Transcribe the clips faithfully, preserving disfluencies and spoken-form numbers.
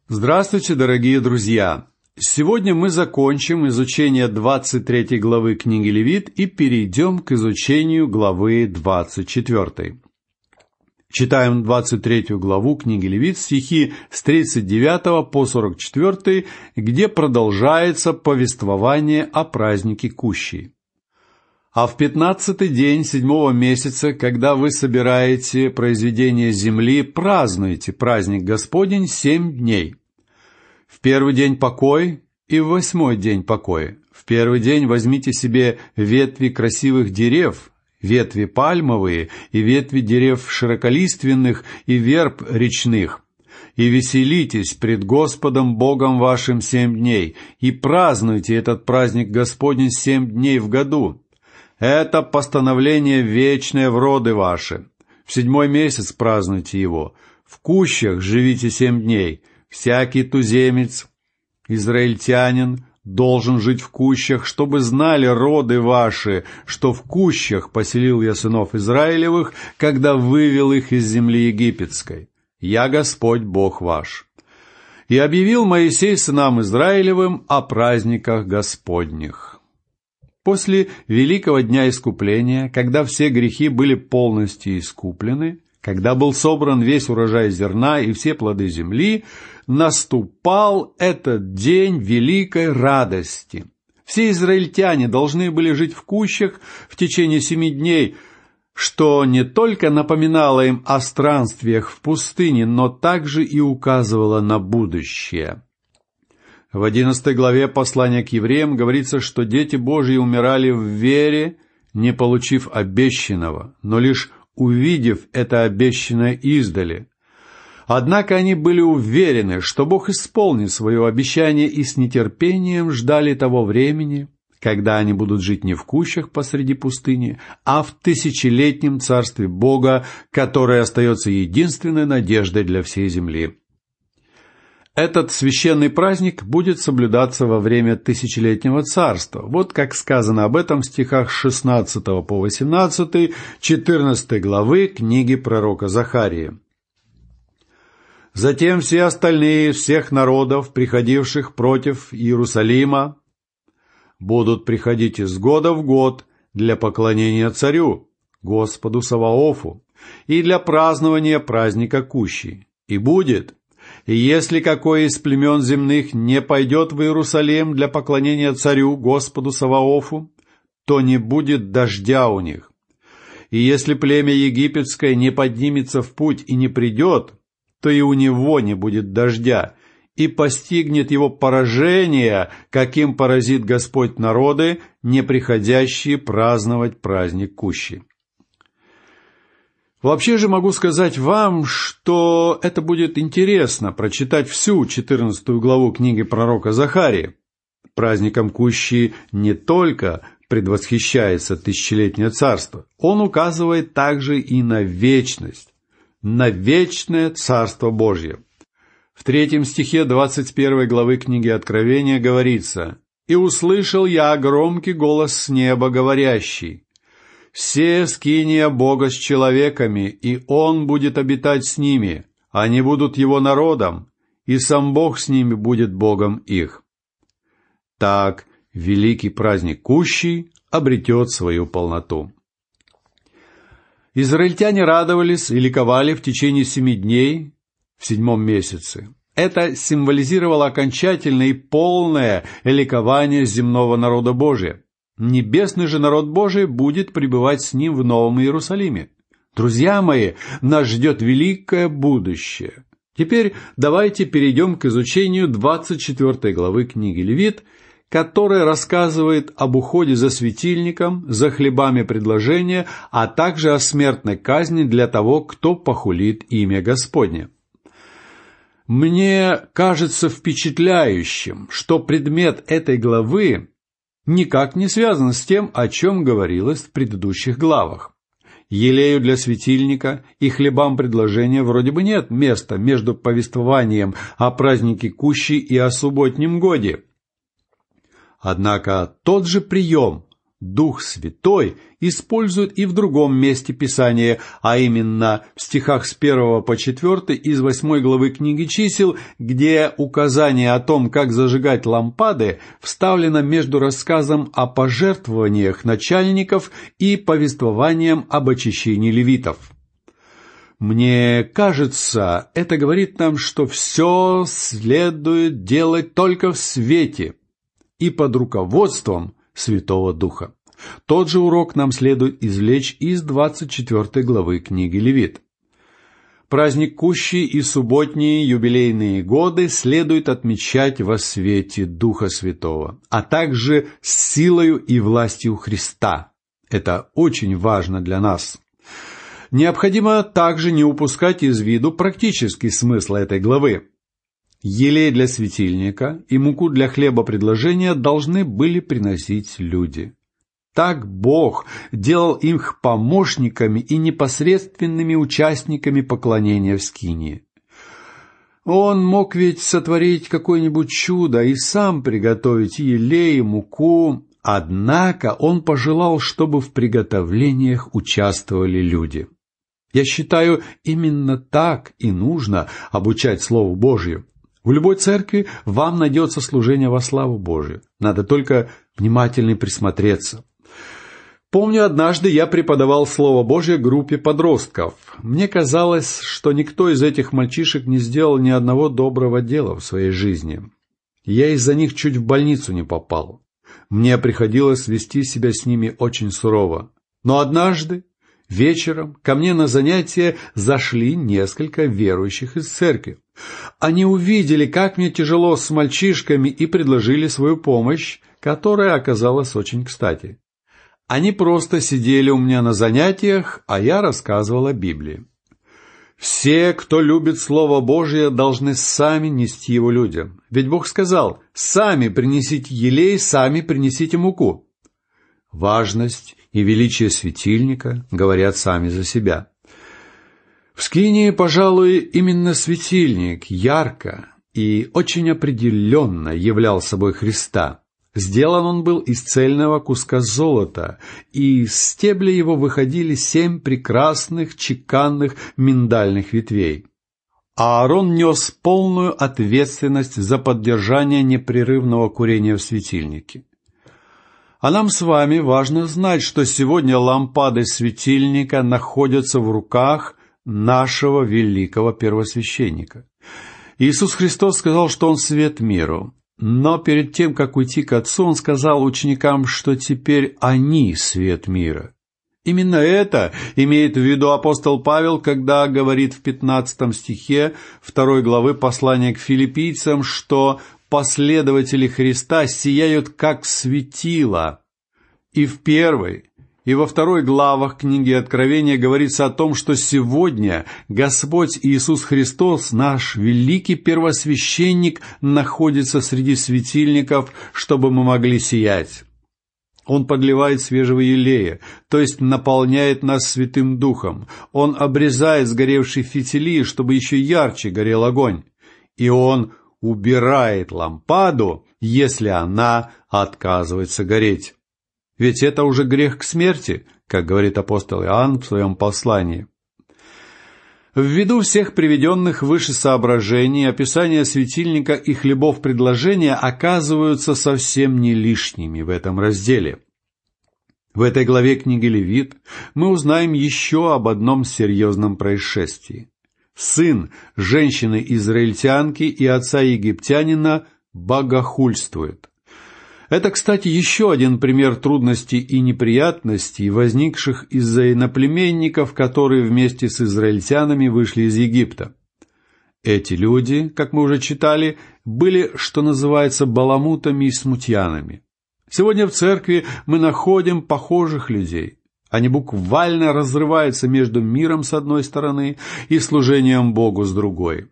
Здравствуйте, дорогие друзья! Сегодня мы закончим изучение двадцать третьей главы книги Левит и перейдем к изучению главы двадцать четвёртой. Читаем двадцать третью главу книги Левит, стихи с тридцать девятого по сорок четвёртый, где продолжается повествование о празднике Кущи. «А в пятнадцатый день седьмого месяца, когда вы собираете произведение земли, празднуйте праздник Господень семь дней. В первый день покой и в восьмой день покой. В первый день возьмите себе ветви красивых дерев, ветви пальмовые и ветви дерев широколиственных и верб речных, и веселитесь пред Господом Богом вашим семь дней, и празднуйте этот праздник Господень семь дней в году. Это постановление вечное в роды ваши. В седьмой месяц празднуйте его. В кущах живите семь дней. Всякий туземец, израильтянин, должен жить в кущах, чтобы знали роды ваши, что в кущах поселил я сынов Израилевых, когда вывел их из земли египетской. Я Господь Бог ваш. И объявил Моисей сынам Израилевым о праздниках Господних». После великого дня искупления, когда все грехи были полностью искуплены, когда был собран весь урожай зерна и все плоды земли, наступал этот день великой радости. Все израильтяне должны были жить в кущах в течение семи дней, что не только напоминало им о странствиях в пустыне, но также и указывало на будущее. В одиннадцатой главе послания к евреям говорится, что дети Божьи умирали в вере, не получив обещанного, но лишь увидев это обещанное издали. Однако они были уверены, что Бог исполнит свое обещание, и с нетерпением ждали того времени, когда они будут жить не в кущах посреди пустыни, а в тысячелетнем царстве Бога, которое остается единственной надеждой для всей земли. Этот священный праздник будет соблюдаться во время тысячелетнего царства. Вот как сказано об этом в стихах с шестнадцатого по восемнадцатый, четырнадцатой главы книги пророка Захарии. «Затем все остальные всех народов, приходивших против Иерусалима, будут приходить из года в год для поклонения царю, Господу Саваофу, и для празднования праздника Кущи. И будет, и если какой из племен земных не пойдет в Иерусалим для поклонения царю, Господу Саваофу, то не будет дождя у них. И если племя египетское не поднимется в путь и не придет, то и у него не будет дождя, и постигнет его поражение, каким поразит Господь народы, не приходящие праздновать праздник Кущи». Вообще же могу сказать вам, что это будет интересно прочитать всю четырнадцатую главу книги пророка Захарии. Праздником Кущи не только предвосхищается тысячелетнее царство, он указывает также и на вечность, на вечное Царство Божье. В третьем стихе двадцать первой главы книги Откровения говорится: «И услышал я громкий голос с неба, говорящий: се скиния Бога с человеками, и Он будет обитать с ними, они будут Его народом, и сам Бог с ними будет Богом их». Так великий праздник Кущи обретет свою полноту. Израильтяне радовались и ликовали в течение семи дней в седьмом месяце. Это символизировало окончательное и полное ликование земного народа Божия. Небесный же народ Божий будет пребывать с ним в Новом Иерусалиме. Друзья мои, нас ждет великое будущее. Теперь давайте перейдем к изучению двадцать четвёртой главы книги Левит, которая рассказывает об уходе за светильником, за хлебами предложения, а также о смертной казни для того, кто похулит имя Господне. Мне кажется впечатляющим, что предмет этой главы никак не связан с тем, о чем говорилось в предыдущих главах. Елею для светильника и хлебам предложения вроде бы нет места между повествованием о празднике Кущи и о субботнем годе. Однако тот же прием Дух Святой используют и в другом месте Писания, а именно в стихах с первого по четвертый из восьмой главы книги Чисел, где указание о том, как зажигать лампады, вставлено между рассказом о пожертвованиях начальников и повествованием об очищении левитов. Мне кажется, это говорит нам, что все следует делать только в свете и под руководством Святого Духа. Тот же урок нам следует извлечь из двадцать четвёртой главы книги Левит. Праздник Кущи и субботние юбилейные годы следует отмечать во свете Духа Святого, а также с силою и властью Христа. Это очень важно для нас. Необходимо также не упускать из виду практический смысл этой главы. Елей для светильника и муку для хлебопредложения должны были приносить люди. Так Бог делал их помощниками и непосредственными участниками поклонения в скинии. Он мог ведь сотворить какое-нибудь чудо и сам приготовить елей и муку, однако Он пожелал, чтобы в приготовлениях участвовали люди. Я считаю, именно так и нужно обучать Слову Божию. В любой церкви вам найдется служение во славу Божию. Надо только внимательно присмотреться. Помню, однажды я преподавал Слово Божье группе подростков. Мне казалось, что никто из этих мальчишек не сделал ни одного доброго дела в своей жизни. Я из-за них чуть в больницу не попал. Мне приходилось вести себя с ними очень сурово. Но однажды, вечером, ко мне на занятия зашли несколько верующих из церкви. Они увидели, как мне тяжело с мальчишками, и предложили свою помощь, которая оказалась очень кстати. Они просто сидели у меня на занятиях, а я рассказывал о Библии. Все, кто любит Слово Божие, должны сами нести его людям. Ведь Бог сказал: «Сами принесите елей, сами принесите муку». Важность и величие светильника говорят сами за себя. В скинии, пожалуй, именно светильник ярко и очень определенно являл собой Христа. Сделан он был из цельного куска золота, и из стебля его выходили семь прекрасных чеканных миндальных ветвей. Аарон нес полную ответственность за поддержание непрерывного курения в светильнике. А нам с вами важно знать, что сегодня лампады светильника находятся в руках нашего великого первосвященника. Иисус Христос сказал, что Он свет миру. Но перед тем, как уйти к Отцу, Он сказал ученикам, что теперь они свет мира. Именно это имеет в виду апостол Павел, когда говорит в пятнадцатом стихе второй главы послания к филиппийцам, что последователи Христа сияют как светило. И в первой, и во второй главах книги Откровения говорится о том, что сегодня Господь Иисус Христос, наш великий первосвященник, находится среди светильников, чтобы мы могли сиять. Он подливает свежего елея, то есть наполняет нас Святым Духом. Он обрезает сгоревшие фитили, чтобы еще ярче горел огонь. И Он убирает лампаду, если она отказывается гореть. Ведь это уже грех к смерти, как говорит апостол Иоанн в своем послании. Ввиду всех приведенных выше соображений, описания светильника и хлебов предложения оказываются совсем не лишними в этом разделе. В этой главе книги Левит мы узнаем еще об одном серьезном происшествии. Сын женщины-израильтянки и отца египтянина богохульствует. Это, кстати, еще один пример трудностей и неприятностей, возникших из-за иноплеменников, которые вместе с израильтянами вышли из Египта. Эти люди, как мы уже читали, были, что называется, баламутами и смутьянами. Сегодня в церкви мы находим похожих людей. Они буквально разрываются между миром с одной стороны и служением Богу с другой.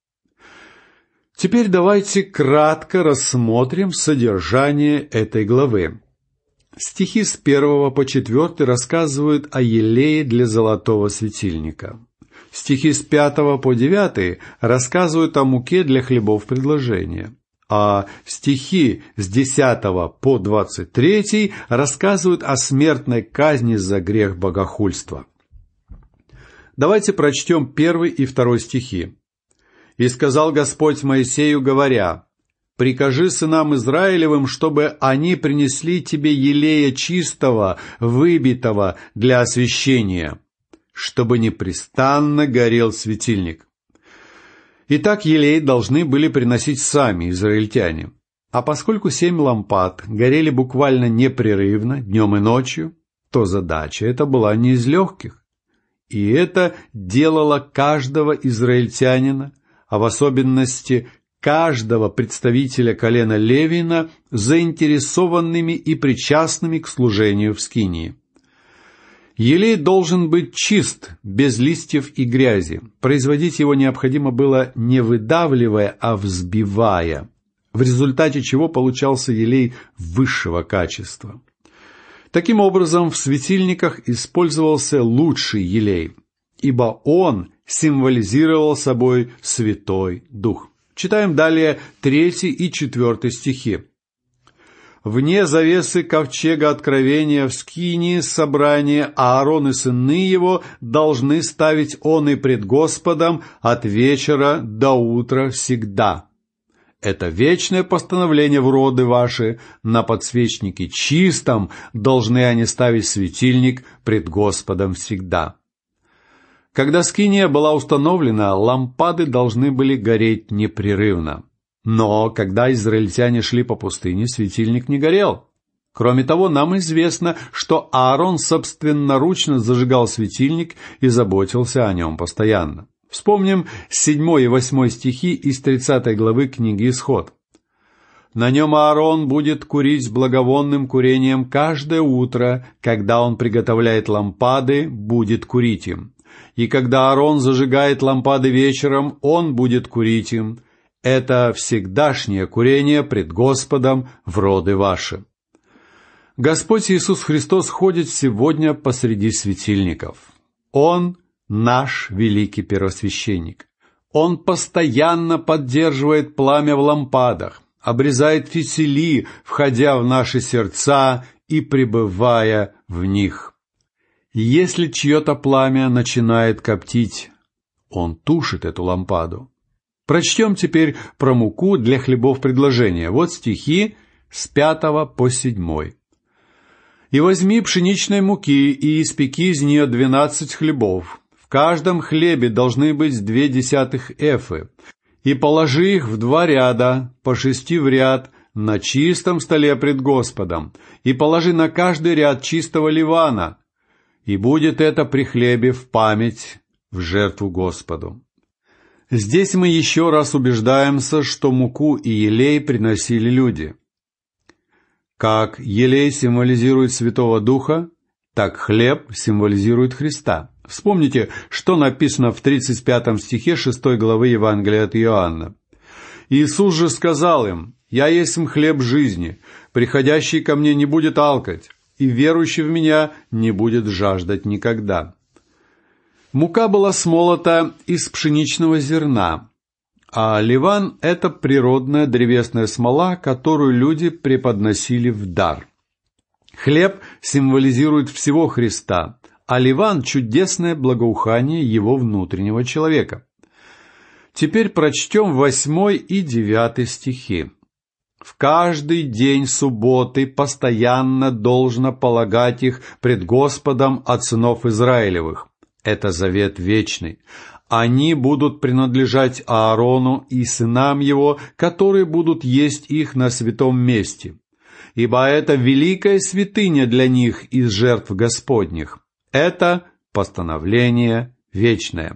Теперь давайте кратко рассмотрим содержание этой главы. Стихи с первого по четвертый рассказывают о елее для золотого светильника. Стихи с пятого по девятый рассказывают о муке для хлебов предложения. а стихи с десятого по двадцать третий рассказывают о смертной казни за грех богохульства. Давайте прочтем первый и второй стихи. «И сказал Господь Моисею, говоря, прикажи сынам Израилевым, чтобы они принесли тебе елея чистого, выбитого для освящения, чтобы непрестанно горел светильник». Итак, елей должны были приносить сами израильтяне. А поскольку семь лампад горели буквально непрерывно, днем и ночью, то задача эта была не из легких. И это делало каждого израильтянина, а в особенности каждого представителя колена Левина, заинтересованными и причастными к служению в скинии. Елей должен быть чист, без листьев и грязи. Производить его необходимо было не выдавливая, а взбивая, в результате чего получался елей высшего качества. Таким образом, в светильниках использовался лучший елей, ибо он символизировал собой Святой Дух. Читаем далее третий и четвертый стихи. «Вне завесы ковчега откровения в скинии собрания Аарон и сыны его должны ставить он и пред Господом от вечера до утра всегда. Это вечное постановление в роды ваши, на подсвечнике чистом должны они ставить светильник пред Господом всегда». Когда скиния была установлена, лампады должны были гореть непрерывно. Но когда израильтяне шли по пустыне, светильник не горел. Кроме того, нам известно, что Аарон собственноручно зажигал светильник и заботился о нем постоянно. Вспомним седьмой и восьмой стихи из тридцатой главы книги Исход. «На нем Аарон будет курить благовонным курением каждое утро, когда он приготовляет лампады, будет курить им. И когда Аарон зажигает лампады вечером, он будет курить им. Это всегдашнее курение пред Господом в роды ваши». Господь Иисус Христос ходит сегодня посреди светильников. Он наш великий первосвященник. Он постоянно поддерживает пламя в лампадах, обрезает фитили, входя в наши сердца и пребывая в них. Если чье-то пламя начинает коптить, он тушит эту лампаду. Прочтем теперь про муку для хлебов предложения. Вот стихи с пятого по седьмой. «И возьми пшеничной муки, и испеки из нее двенадцать хлебов. В каждом хлебе должны быть две десятых эфы. И положи их в два ряда, по шести в ряд, на чистом столе пред Господом. И положи на каждый ряд чистого ливана. И будет это при хлебе в память, в жертву Господу». Здесь мы еще раз убеждаемся, что муку и елей приносили люди. Как елей символизирует Святого Духа, так хлеб символизирует Христа. Вспомните, что написано в тридцать пятом стихе шестой главы Евангелия от Иоанна. «Иисус же сказал им: Я есть хлеб жизни, приходящий ко мне не будет алкать, и верующий в меня не будет жаждать никогда». Мука была смолота из пшеничного зерна, а ливан – это природная древесная смола, которую люди преподносили в дар. Хлеб символизирует всего Христа, а ливан – чудесное благоухание его внутреннего человека. Теперь прочтем восьмой и девятый стихи. «В каждый день субботы постоянно должно полагать их пред Господом от сынов Израилевых. Это завет вечный. Они будут принадлежать Аарону и сынам его, которые будут есть их на святом месте. Ибо это великая святыня для них из жертв Господних. Это постановление вечное».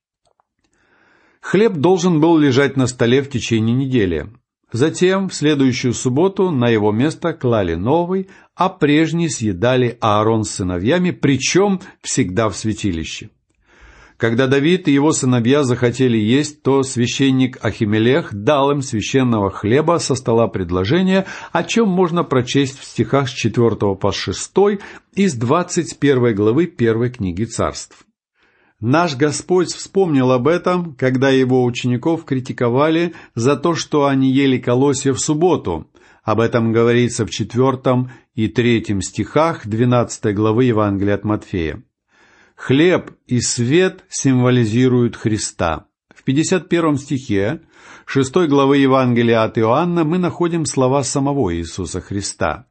Хлеб должен был лежать на столе в течение недели. Затем, в следующую субботу, на его место клали новый, а прежний съедали Аарон с сыновьями, причем всегда в святилище. Когда Давид и его сыновья захотели есть, то священник Ахимелех дал им священного хлеба со стола предложения, о чем можно прочесть в стихах с четвёртого по шестой из двадцать первой главы первой книги Царств. Наш Господь вспомнил об этом, когда его учеников критиковали за то, что они ели колосья в субботу. Об этом говорится в четвертом и третьем стихах двенадцатой главы Евангелия от Матфея. Хлеб и свет символизируют Христа. В пятьдесят первом стихе шестой главы Евангелия от Иоанна мы находим слова самого Иисуса Христа.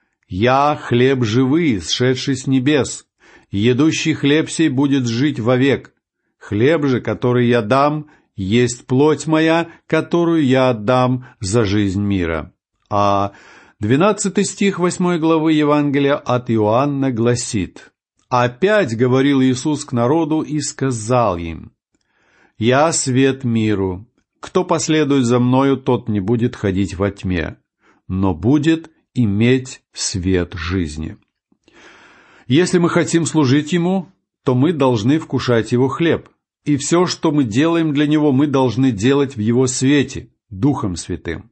«Я хлеб живый, сшедший с небес. Едущий хлеб сей будет жить вовек. Хлеб же, который я дам, есть плоть моя, которую я отдам за жизнь мира». А двенадцатый стих восьмой главы Евангелия от Иоанна гласит: «Опять говорил Иисус к народу и сказал им: Я свет миру. Кто последует за мною, тот не будет ходить во тьме, но будет иметь свет жизни». Если мы хотим служить Ему, то мы должны вкушать Его хлеб. И все, что мы делаем для Него, мы должны делать в Его свете, Духом Святым.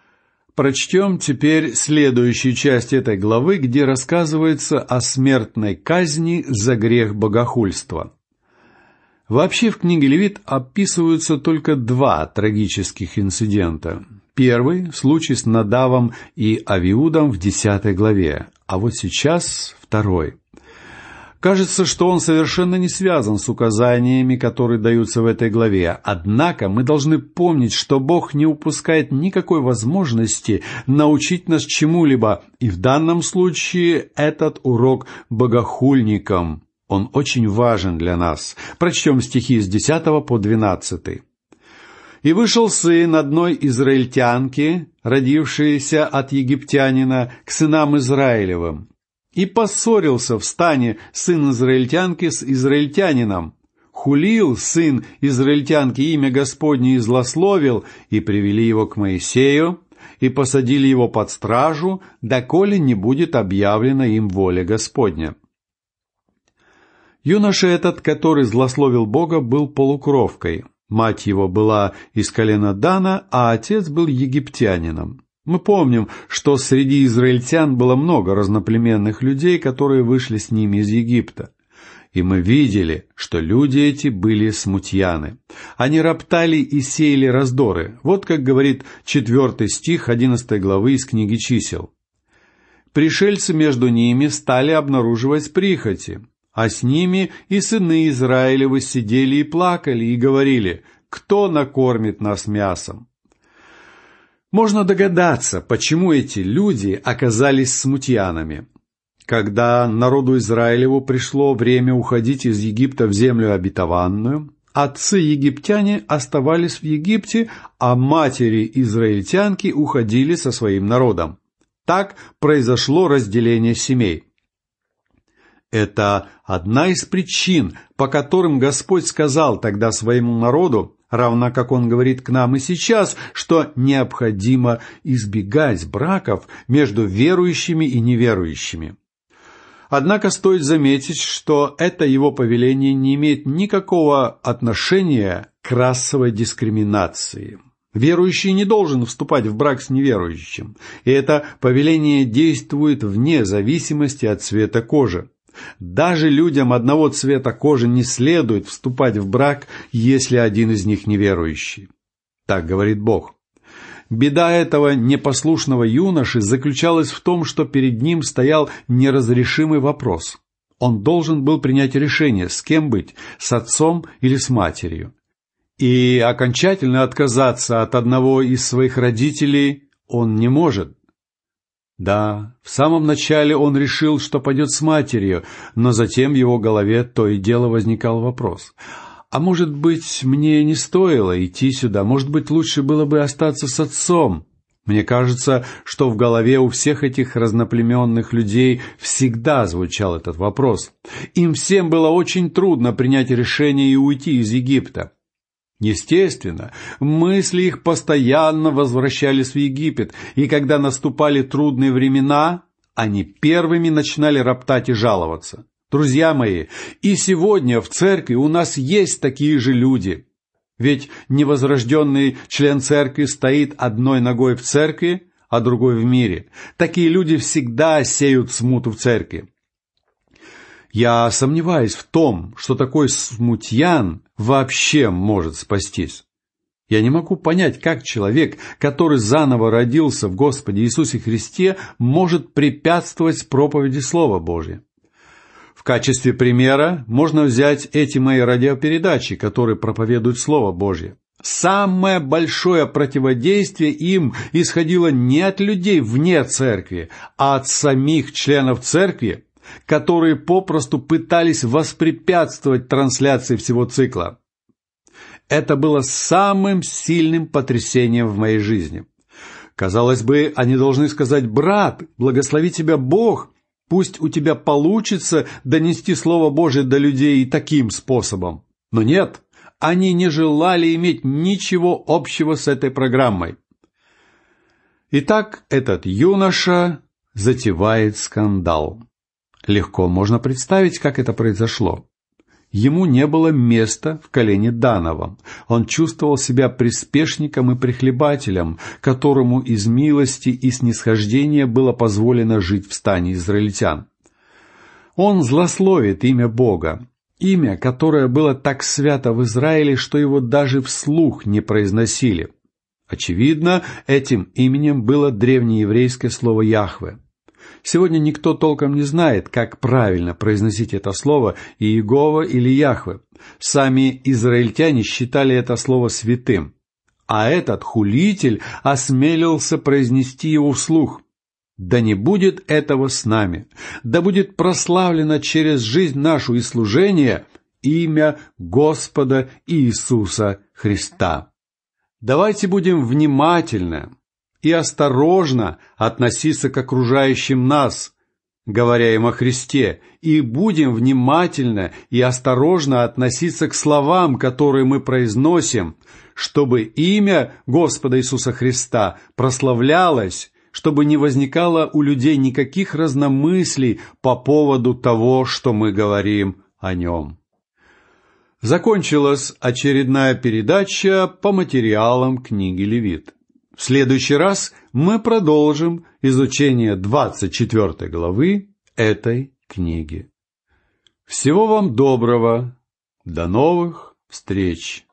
Прочтем теперь следующую часть этой главы, где рассказывается о смертной казни за грех богохульства. Вообще в книге Левит описываются только два трагических инцидента. Первый – случай с Надавом и Авиудом в десятой главе, а вот сейчас второй. Кажется, что он совершенно не связан с указаниями, которые даются в этой главе. Однако мы должны помнить, что Бог не упускает никакой возможности научить нас чему-либо, и в данном случае этот урок богохульникам. Он очень важен для нас. Прочтем стихи с десятого по двенадцатый. «И вышел сын одной израильтянки, родившейся от египтянина, к сынам Израилевым. И поссорился в стане сын израильтянки с израильтянином. Хулил сын израильтянки имя Господне и злословил, и привели его к Моисею, и посадили его под стражу, доколе не будет объявлена им воля Господня». Юноша этот, который злословил Бога, был полукровкой. Мать его была из колена Дана, а отец был египтянином. Мы помним, что среди израильтян было много разноплеменных людей, которые вышли с ними из Египта. И мы видели, что люди эти были смутьяны. Они роптали и сеяли раздоры. Вот как говорит четвертый стих одиннадцатой главы из книги Чисел. «Пришельцы между ними стали обнаруживать прихоти, а с ними и сыны Израилевы сидели и плакали, и говорили: кто накормит нас мясом?» Можно догадаться, почему эти люди оказались смутьянами. Когда народу Израилеву пришло время уходить из Египта в землю обетованную, отцы-египтяне оставались в Египте, а матери-израильтянки уходили со своим народом. Так произошло разделение семей. Это одна из причин, по которым Господь сказал тогда своему народу, равно как Он говорит к нам и сейчас, что необходимо избегать браков между верующими и неверующими. Однако стоит заметить, что это Его повеление не имеет никакого отношения к расовой дискриминации. Верующий не должен вступать в брак с неверующим, и это повеление действует вне зависимости от цвета кожи. Даже людям одного цвета кожи не следует вступать в брак, если один из них неверующий. Так говорит Бог. Беда этого непослушного юноши заключалась в том, что перед ним стоял неразрешимый вопрос. Он должен был принять решение, с кем быть, с отцом или с матерью. И окончательно отказаться от одного из своих родителей он не может. Да, в самом начале он решил, что пойдет с матерью, но затем в его голове то и дело возникал вопрос: а может быть, мне не стоило идти сюда, может быть, лучше было бы остаться с отцом? Мне кажется, что в голове у всех этих разноплеменных людей всегда звучал этот вопрос. Им всем было очень трудно принять решение и уйти из Египта. Естественно, мысли их постоянно возвращались в Египет, и когда наступали трудные времена, они первыми начинали роптать и жаловаться. Друзья мои, и сегодня в церкви у нас есть такие же люди. Ведь невозрожденный член церкви стоит одной ногой в церкви, а другой в мире. Такие люди всегда сеют смуту в церкви. Я сомневаюсь в том, что такой смутьян вообще может спастись. Я не могу понять, как человек, который заново родился в Господе Иисусе Христе, может препятствовать проповеди Слова Божия. В качестве примера можно взять эти мои радиопередачи, которые проповедуют Слово Божье. Самое большое противодействие им исходило не от людей вне церкви, а от самих членов церкви, которые попросту пытались воспрепятствовать трансляции всего цикла. Это было самым сильным потрясением в моей жизни. Казалось бы, они должны сказать: «Брат, благослови тебя Бог, пусть у тебя получится донести Слово Божие до людей и таким способом». Но нет, они не желали иметь ничего общего с этой программой. Итак, этот юноша затевает скандал. Легко можно представить, как это произошло. Ему не было места в колене Дановом. Он чувствовал себя приспешником и прихлебателем, которому из милости и снисхождения было позволено жить в стане израильтян. Он злословит имя Бога, имя, которое было так свято в Израиле, что его даже вслух не произносили. Очевидно, этим именем было древнееврейское слово «Яхве». Сегодня никто толком не знает, как правильно произносить это слово Иегова или Яхве. Сами израильтяне считали это слово святым, а этот хулитель осмелился произнести его вслух. Да не будет этого с нами, да будет прославлено через жизнь нашу и служение имя Господа Иисуса Христа. Давайте будем внимательны и осторожно относиться к окружающим нас, говоря им о Христе, и будем внимательно и осторожно относиться к словам, которые мы произносим, чтобы имя Господа Иисуса Христа прославлялось, чтобы не возникало у людей никаких разномыслий по поводу того, что мы говорим о Нем. Закончилась очередная передача по материалам книги Левит. В следующий раз мы продолжим изучение двадцать четвёртой главы этой книги. Всего вам доброго. До новых встреч!